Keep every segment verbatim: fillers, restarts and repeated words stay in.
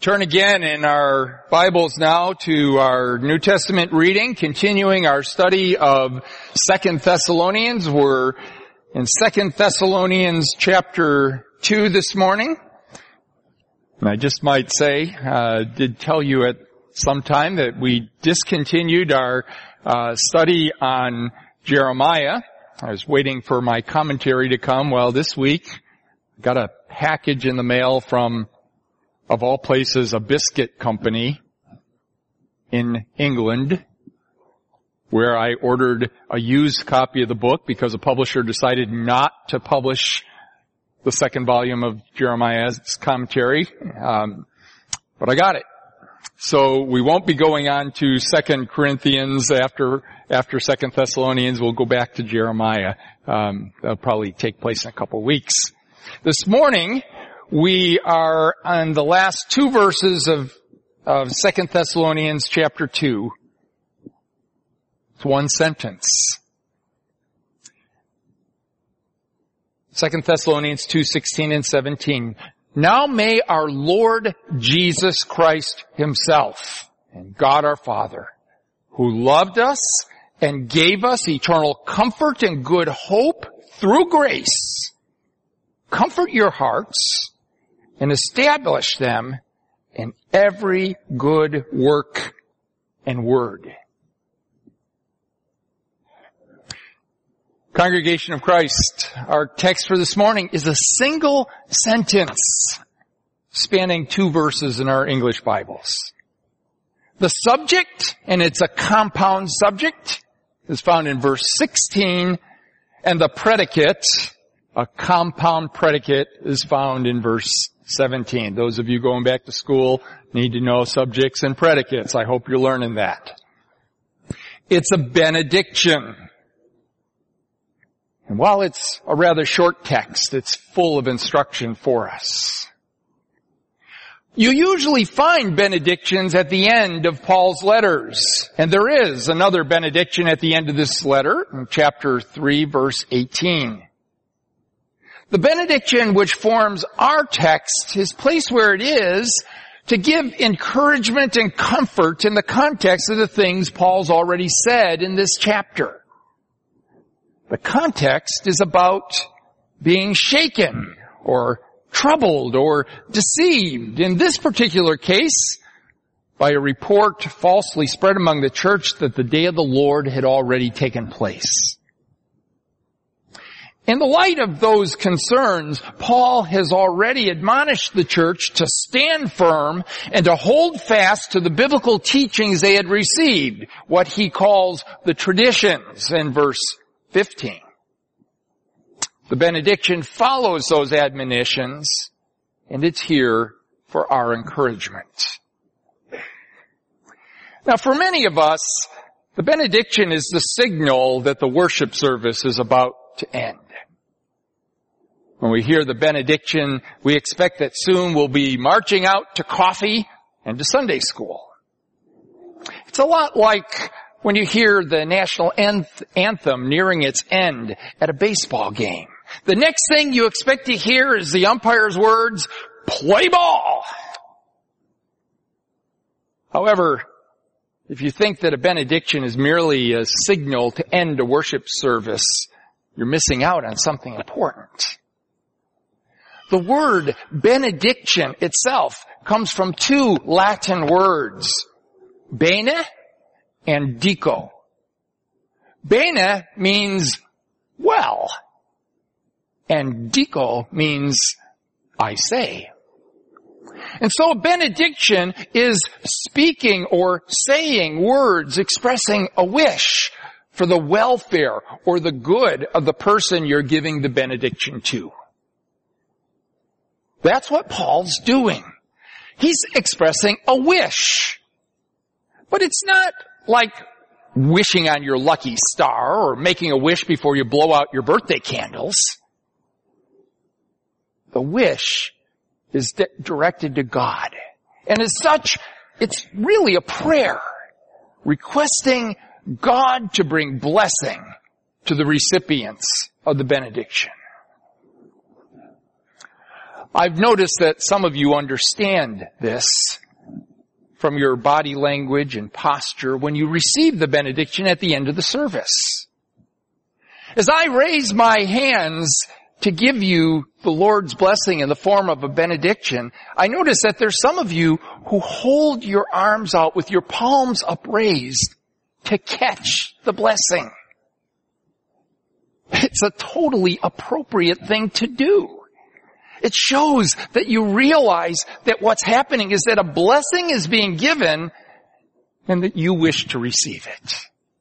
Turn again in our Bibles now to our New Testament reading, continuing our study of Second Thessalonians. We're in Second Thessalonians chapter two this morning. And I just might say, uh, did tell you at some time that we discontinued our uh, study on Jeremiah. I was waiting for my commentary to come. Well, this week, I got a package in the mail from, of all places, a biscuit company in England, where I ordered a used copy of the book because a publisher decided not to publish the second volume of Jeremiah's commentary. Um, but I got it. So we won't be going on to Second Corinthians after after Second Thessalonians. We'll go back to Jeremiah. Um, that'll probably take place in a couple of weeks. This morning, we are on the last two verses of, of Second Thessalonians chapter two. It's one sentence. Second Thessalonians two, sixteen and seventeen. Now may our Lord Jesus Christ himself and God our Father, who loved us and gave us eternal comfort and good hope through grace, comfort your hearts and establish them in every good work and word. Congregation of Christ, our text for this morning is a single sentence spanning two verses in our English Bibles. The subject, and it's a compound subject, is found in verse sixteen, and the predicate, a compound predicate, is found in verse seventeen. Those of you going back to school need to know subjects and predicates. I hope you're learning that. It's a benediction. And while it's a rather short text, it's full of instruction for us. You usually find benedictions at the end of Paul's letters. And there is another benediction at the end of this letter, in chapter three, verse eighteen. The benediction which forms our text is placed where it is to give encouragement and comfort in the context of the things Paul's already said in this chapter. The context is about being shaken or troubled or deceived. In this particular case, by a report falsely spread among the church that the day of the Lord had already taken place. In the light of those concerns, Paul has already admonished the church to stand firm and to hold fast to the biblical teachings they had received, what he calls the traditions in verse fifteen. The benediction follows those admonitions, and it's here for our encouragement. Now, for many of us, the benediction is the signal that the worship service is about to end. When we hear the benediction, we expect that soon we'll be marching out to coffee and to Sunday school. It's a lot like when you hear the national anthem nearing its end at a baseball game. The next thing you expect to hear is the umpire's words, "Play ball!" However, if you think that a benediction is merely a signal to end a worship service, you're missing out on something important. The word benediction itself comes from two Latin words, bene and dico. Bene means well, and dico means I say. And so a benediction is speaking or saying words expressing a wish for the welfare or the good of the person you're giving the benediction to. That's what Paul's doing. He's expressing a wish. But it's not like wishing on your lucky star or making a wish before you blow out your birthday candles. The wish is di- directed to God. And as such, it's really a prayer requesting God to bring blessing to the recipients of the benediction. I've noticed that some of you understand this from your body language and posture when you receive the benediction at the end of the service. As I raise my hands to give you the Lord's blessing in the form of a benediction, I notice that there's some of you who hold your arms out with your palms upraised to catch the blessing. It's a totally appropriate thing to do. It shows that you realize that what's happening is that a blessing is being given and that you wish to receive it.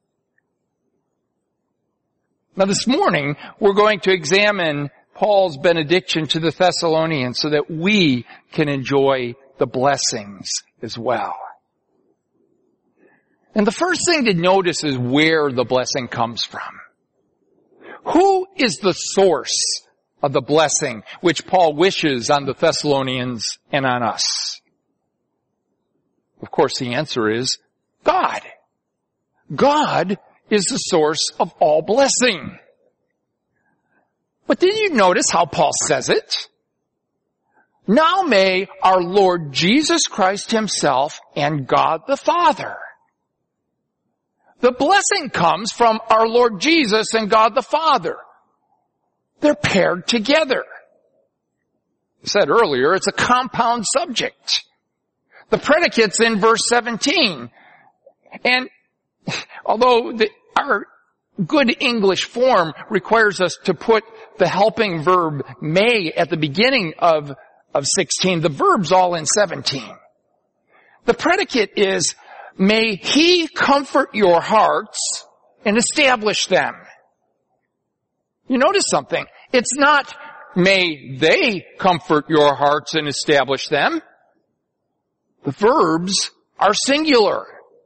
Now this morning, we're going to examine Paul's benediction to the Thessalonians so that we can enjoy the blessings as well. And the first thing to notice is where the blessing comes from. Who is the source of the blessing which Paul wishes on the Thessalonians and on us? Of course, the answer is God. God is the source of all blessing. But did you notice how Paul says it? Now may our Lord Jesus Christ himself and God the Father. The blessing comes from our Lord Jesus and God the Father. They're paired together. I said earlier, it's a compound subject. The predicate's in verse seventeen. And although the, our good English form requires us to put the helping verb may at the beginning of, of sixteen, the verb's all in seventeen. The predicate is, may he comfort your hearts and establish them. You notice something. It's not, may they comfort your hearts and establish them. The verbs are singular.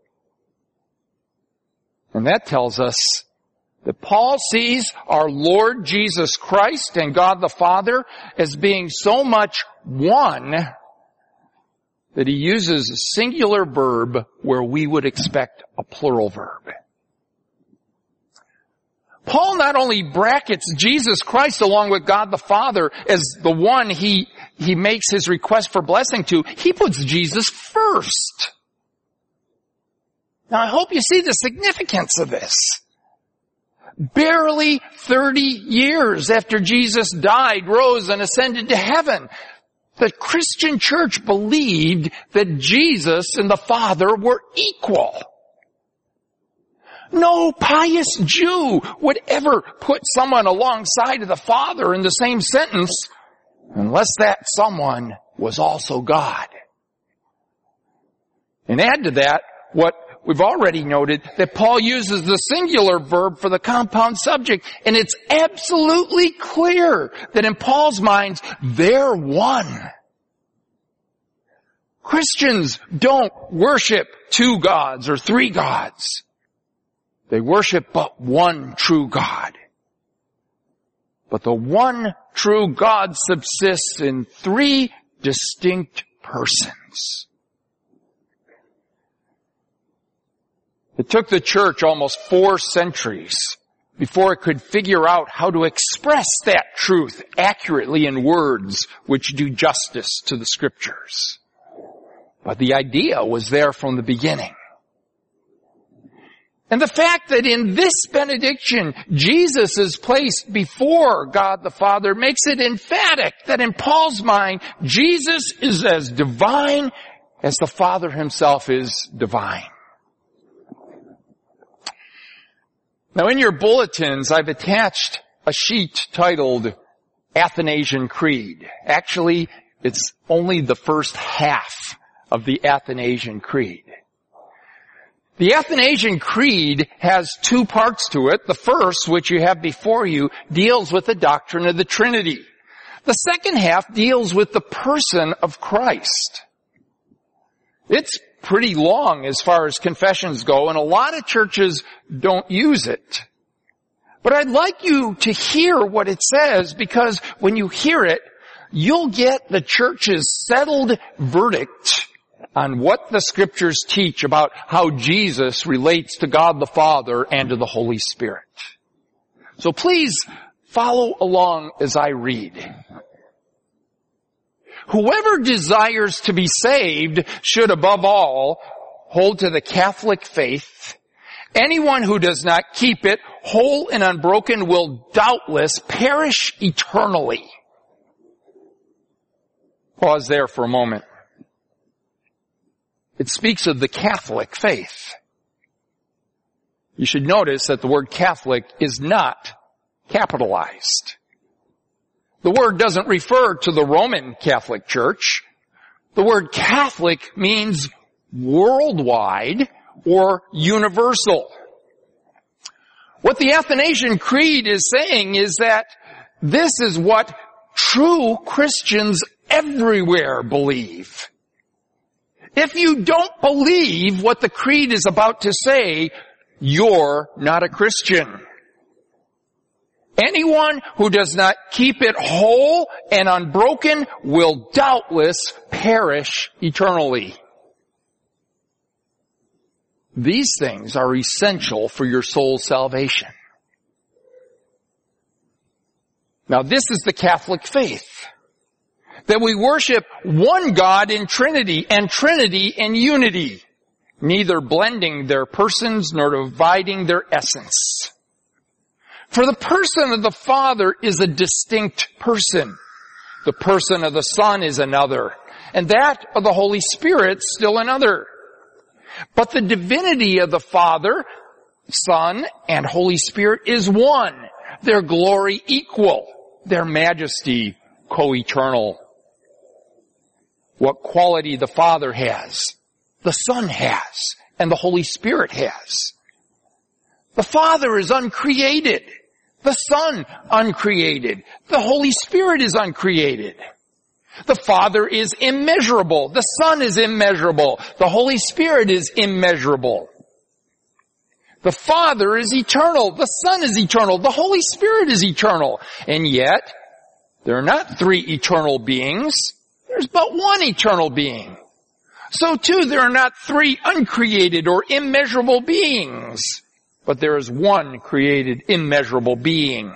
And that tells us that Paul sees our Lord Jesus Christ and God the Father as being so much one that he uses a singular verb where we would expect a plural verb. Paul not only brackets Jesus Christ along with God the Father as the one he, he makes his request for blessing to, he puts Jesus first. Now I hope you see the significance of this. Barely thirty years after Jesus died, rose, and ascended to heaven, the Christian church believed that Jesus and the Father were equal. No pious Jew would ever put someone alongside of the Father in the same sentence unless that someone was also God. And add to that what we've already noted, that Paul uses the singular verb for the compound subject, and it's absolutely clear that in Paul's mind, they're one. Christians don't worship two gods or three gods. They worship but one true God. But the one true God subsists in three distinct persons. It took the church almost four centuries before it could figure out how to express that truth accurately in words which do justice to the Scriptures. But the idea was there from the beginning. And the fact that in this benediction, Jesus is placed before God the Father makes it emphatic that in Paul's mind, Jesus is as divine as the Father himself is divine. Now in your bulletins, I've attached a sheet titled Athanasian Creed. Actually, it's only the first half of the Athanasian Creed. The Athanasian Creed has two parts to it. The first, which you have before you, deals with the doctrine of the Trinity. The second half deals with the person of Christ. It's pretty long as far as confessions go, and a lot of churches don't use it. But I'd like you to hear what it says, because when you hear it, you'll get the church's settled verdict on what the Scriptures teach about how Jesus relates to God the Father and to the Holy Spirit. So please follow along as I read. Whoever desires to be saved should above all hold to the Catholic faith. Anyone who does not keep it whole and unbroken will doubtless perish eternally. Pause there for a moment. It speaks of the Catholic faith. You should notice that the word Catholic is not capitalized. The word doesn't refer to the Roman Catholic Church. The word Catholic means worldwide or universal. What the Athanasian Creed is saying is that this is what true Christians everywhere believe. If you don't believe what the Creed is about to say, you're not a Christian. Anyone who does not keep it whole and unbroken will doubtless perish eternally. These things are essential for your soul's salvation. Now, this is the Catholic faith. That we worship one God in Trinity and Trinity in unity, neither blending their persons nor dividing their essence. For the person of the Father is a distinct person. The person of the Son is another. And that of the Holy Spirit still another. But the divinity of the Father, Son, and Holy Spirit is one. Their glory equal. Their majesty co-eternal. What quality the Father has, the Son has, and the Holy Spirit has. The Father is uncreated. The Son uncreated. The Holy Spirit is uncreated. The Father is immeasurable. The Son is immeasurable. The Holy Spirit is immeasurable. The Father is eternal. The Son is eternal. The Holy Spirit is eternal. And yet, there are not three eternal beings. There's but one eternal being. So too, there are not three uncreated or immeasurable beings. But there is one created immeasurable being.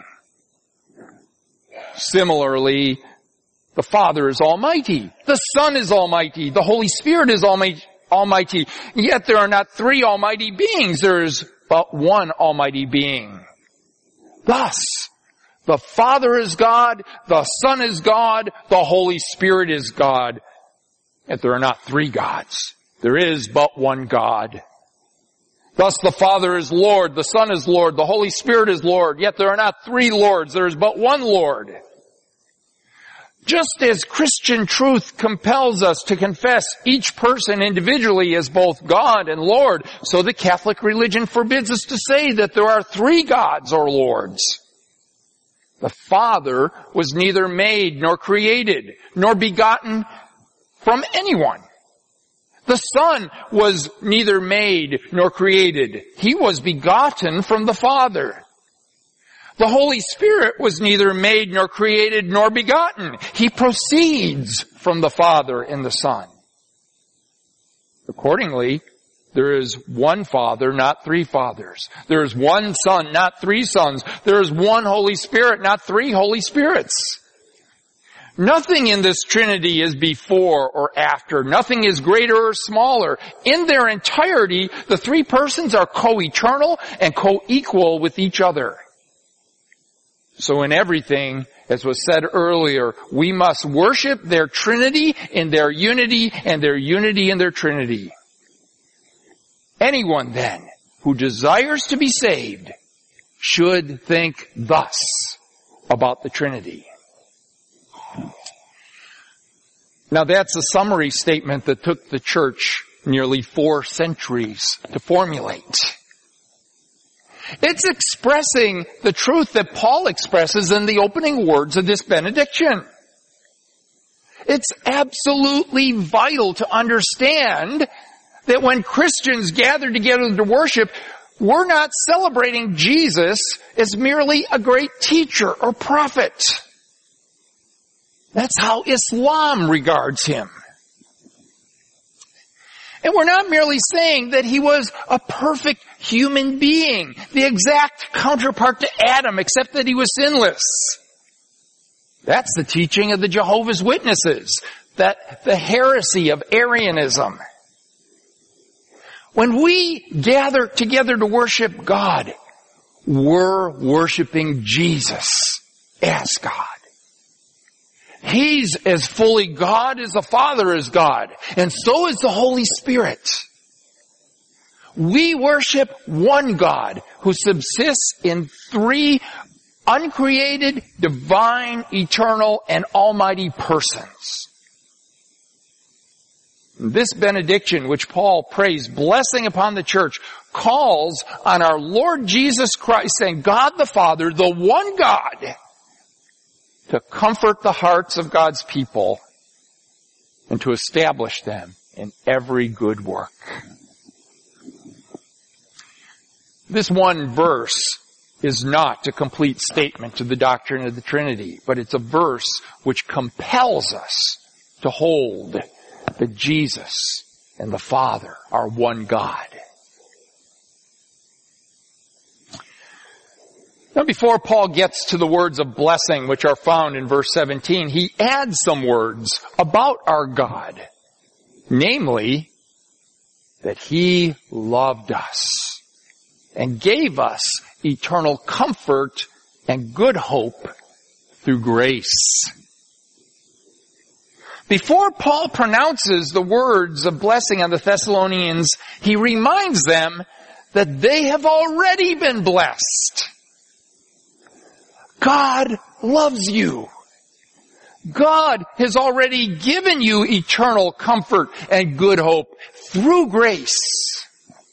Similarly, the Father is almighty. The Son is almighty. The Holy Spirit is almighty. Yet there are not three almighty beings. There is but one almighty being. Thus, the Father is God, the Son is God, the Holy Spirit is God. Yet there are not three gods. There is but one God. Thus the Father is Lord, the Son is Lord, the Holy Spirit is Lord. Yet there are not three Lords. There is but one Lord. Just as Christian truth compels us to confess each person individually as both God and Lord, so the Catholic religion forbids us to say that there are three gods or lords. The Father was neither made nor created, nor begotten from anyone. The Son was neither made nor created. He was begotten from the Father. The Holy Spirit was neither made nor created nor begotten. He proceeds from the Father and the Son. Accordingly, there is one Father, not three fathers. There is one Son, not three sons. There is one Holy Spirit, not three Holy Spirits. Nothing in this Trinity is before or after. Nothing is greater or smaller. In their entirety, the three persons are co-eternal and co-equal with each other. So in everything, as was said earlier, we must worship their Trinity in their unity and their unity in their Trinity. Anyone then who desires to be saved should think thus about the Trinity. Now that's a summary statement that took the church nearly four centuries to formulate. It's expressing the truth that Paul expresses in the opening words of this benediction. It's absolutely vital to understand that when Christians gather together to worship, we're not celebrating Jesus as merely a great teacher or prophet. That's how Islam regards him. And we're not merely saying that he was a perfect human being, the exact counterpart to Adam, except that he was sinless. That's the teaching of the Jehovah's Witnesses, that the heresy of Arianism. When we gather together to worship God, we're worshiping Jesus as God. He's as fully God as the Father is God, and so is the Holy Spirit. We worship one God who subsists in three uncreated, divine, eternal, and almighty persons. This benediction, which Paul prays, blessing upon the church, calls on our Lord Jesus Christ and God the Father, the one God, to comfort the hearts of God's people and to establish them in every good work. This one verse is not a complete statement of the doctrine of the Trinity, but it's a verse which compels us to hold that Jesus and the Father are one God. Now, before Paul gets to the words of blessing which are found in verse seventeen, he adds some words about our God. Namely, that He loved us and gave us eternal comfort and good hope through grace. Before Paul pronounces the words of blessing on the Thessalonians, he reminds them that they have already been blessed. God loves you. God has already given you eternal comfort and good hope through grace.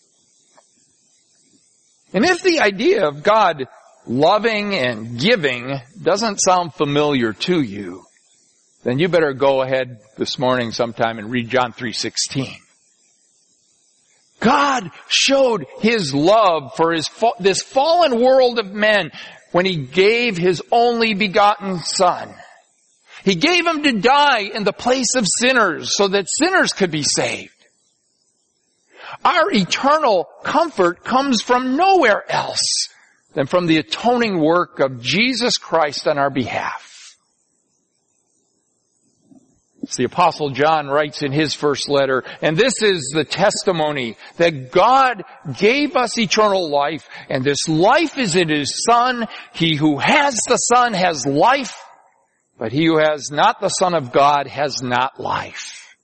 And if the idea of God loving and giving doesn't sound familiar to you, then you better go ahead this morning sometime and read John three sixteen. God showed His love for his fa- this fallen world of men when He gave His only begotten Son. He gave Him to die in the place of sinners so that sinners could be saved. Our eternal comfort comes from nowhere else than from the atoning work of Jesus Christ on our behalf. As the Apostle John writes in his first letter, and this is the testimony that God gave us eternal life, and this life is in His Son. He who has the Son has life, but he who has not the Son of God has not life.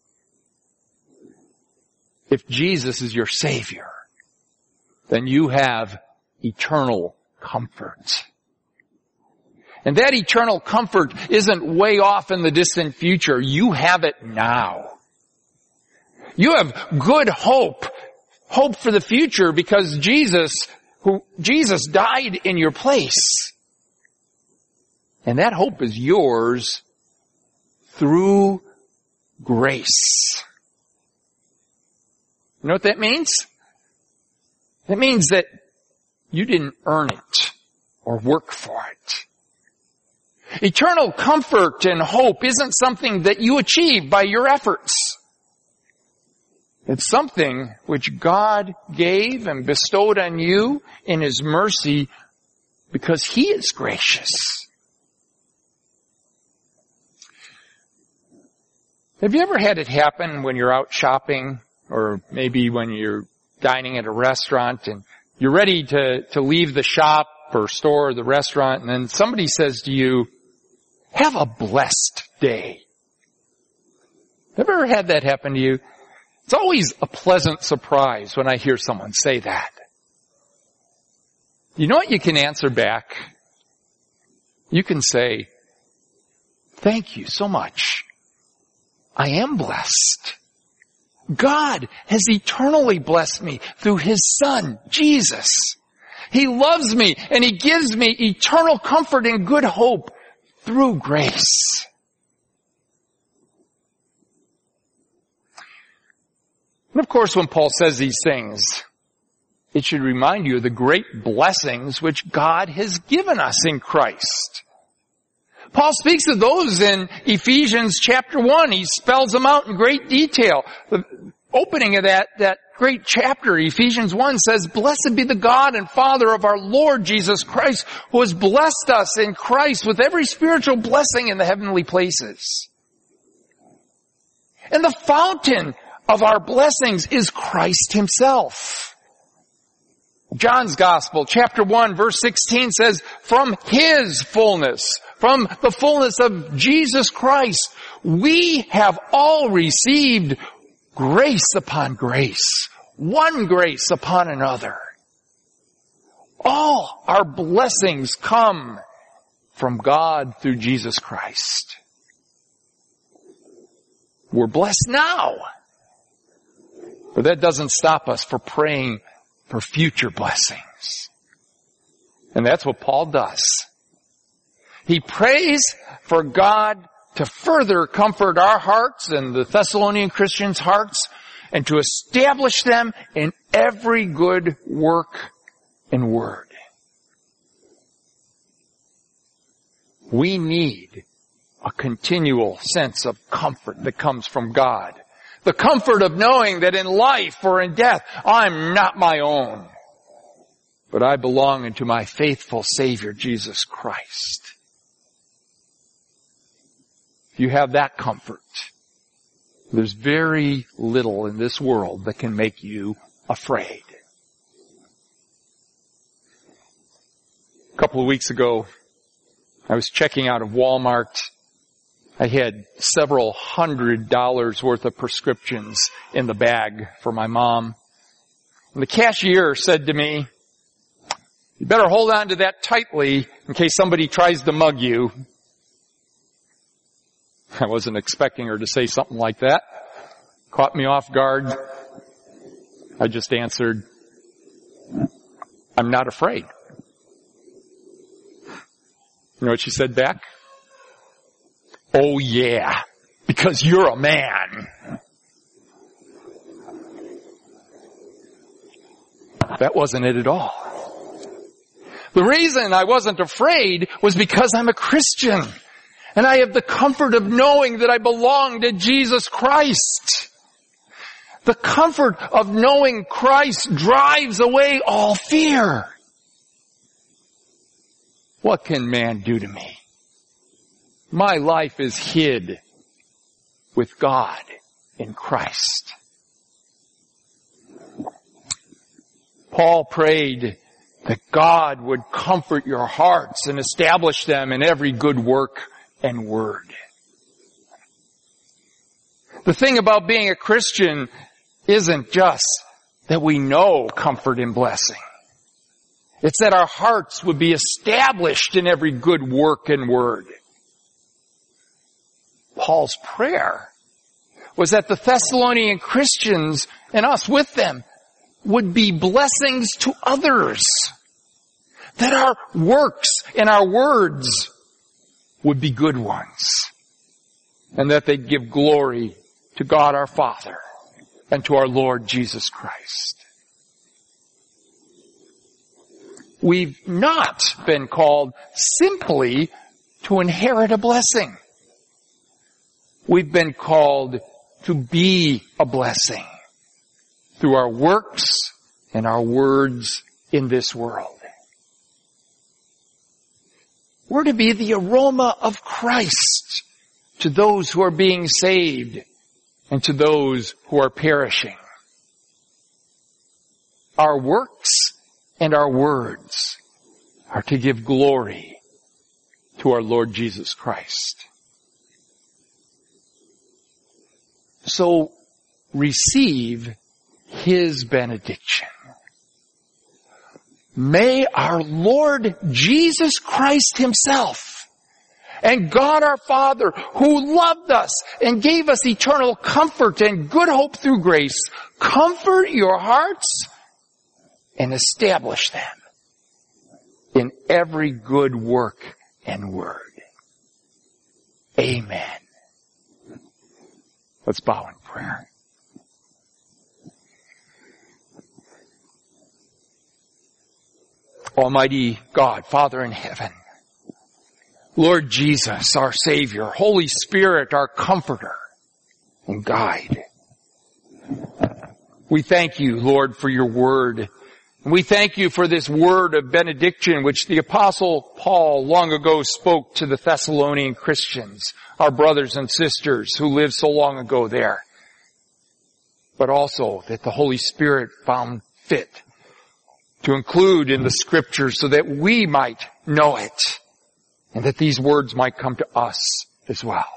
If Jesus is your Savior, then you have eternal comfort. And that eternal comfort isn't way off in the distant future. You have it now. You have good hope, hope for the future, because Jesus, who, Jesus died in your place. And that hope is yours through grace. You know what that means? That means that you didn't earn it or work for it. Eternal comfort and hope isn't something that you achieve by your efforts. It's something which God gave and bestowed on you in His mercy because He is gracious. Have you ever had it happen when you're out shopping, or maybe when you're dining at a restaurant and you're ready to, to leave the shop or store or the restaurant, and then somebody says to you, "Have a blessed day"? Have you ever had that happen to you? It's always a pleasant surprise when I hear someone say that. You know what you can answer back? You can say, "Thank you so much. I am blessed. God has eternally blessed me through His Son, Jesus. He loves me and He gives me eternal comfort and good hope through grace." And of course, when Paul says these things, it should remind you of the great blessings which God has given us in Christ. Paul speaks of those in Ephesians chapter one. He spells them out in great detail. opening of that, that great chapter, Ephesians one, says, "Blessed be the God and Father of our Lord Jesus Christ, who has blessed us in Christ with every spiritual blessing in the heavenly places." And the fountain of our blessings is Christ himself. John's Gospel, chapter one, verse sixteen says, "From his fullness, from the fullness of Jesus Christ, we have all received grace upon grace, one grace upon another." All our blessings come from God through Jesus Christ. We're blessed now. But that doesn't stop us from praying for future blessings. And that's what Paul does. He prays for God to further comfort our hearts and the Thessalonian Christians' hearts, and to establish them in every good work and word. We need a continual sense of comfort that comes from God. The comfort of knowing that in life or in death, I'm not my own, but I belong unto my faithful Savior, Jesus Christ. If you have that comfort, there's very little in this world that can make you afraid. A couple of weeks ago, I was checking out of Walmart. I had several hundred dollars worth of prescriptions in the bag for my mom. And the cashier said to me, "You better hold on to that tightly in case somebody tries to mug you." I wasn't expecting her to say something like that. Caught me off guard. I just answered, "I'm not afraid." You know what she said back? "Oh yeah, because you're a man." That wasn't it at all. The reason I wasn't afraid was because I'm a Christian. And I have the comfort of knowing that I belong to Jesus Christ. The comfort of knowing Christ drives away all fear. What can man do to me? My life is hid with God in Christ. Paul prayed that God would comfort your hearts and establish them in every good work and word. The thing about being a Christian isn't just that we know comfort and blessing. It's that our hearts would be established in every good work and word. Paul's prayer was that the Thessalonian Christians and us with them would be blessings to others. That our works and our words would be good ones. And that they'd give glory to God our Father and to our Lord Jesus Christ. We've not been called simply to inherit a blessing. We've been called to be a blessing through our works and our words in this world. We're to be the aroma of Christ to those who are being saved and to those who are perishing. Our works and our words are to give glory to our Lord Jesus Christ. So receive His benediction. May our Lord Jesus Christ Himself and God our Father, who loved us and gave us eternal comfort and good hope through grace, comfort your hearts and establish them in every good work and word. Amen. Let's bow in prayer. Almighty God, Father in heaven, Lord Jesus, our Savior, Holy Spirit, our Comforter and Guide, We thank you, Lord, for your word. And we thank you for this word of benediction which the Apostle Paul long ago spoke to the Thessalonian Christians, our brothers and sisters who lived so long ago there. But also that the Holy Spirit found fit to include in the Scriptures so that we might know it and that these words might come to us as well.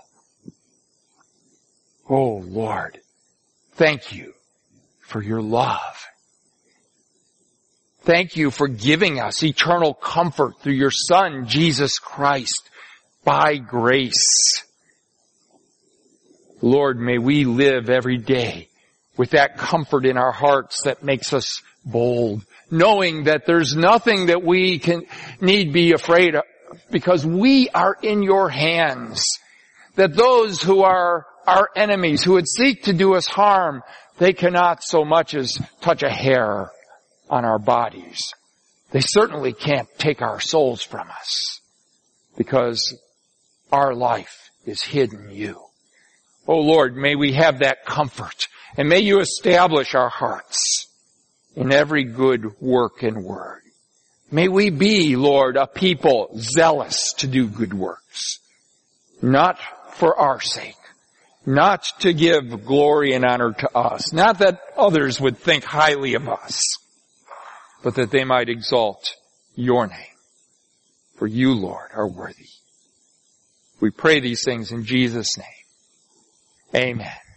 Oh, Lord, thank you for your love. Thank you for giving us eternal comfort through your Son, Jesus Christ, by grace. Lord, may we live every day with that comfort in our hearts that makes us bold, knowing that there's nothing that we can need be afraid of because we are in your hands. That those who are our enemies, who would seek to do us harm, they cannot so much as touch a hair on our bodies. They certainly can't take our souls from us because our life is hid in you. Oh Lord, may we have that comfort and may you establish our hearts in every good work and word. May we be, Lord, a people zealous to do good works, not for our sake, not to give glory and honor to us, not that others would think highly of us, but that they might exalt your name. For you, Lord, are worthy. We pray these things in Jesus' name. Amen.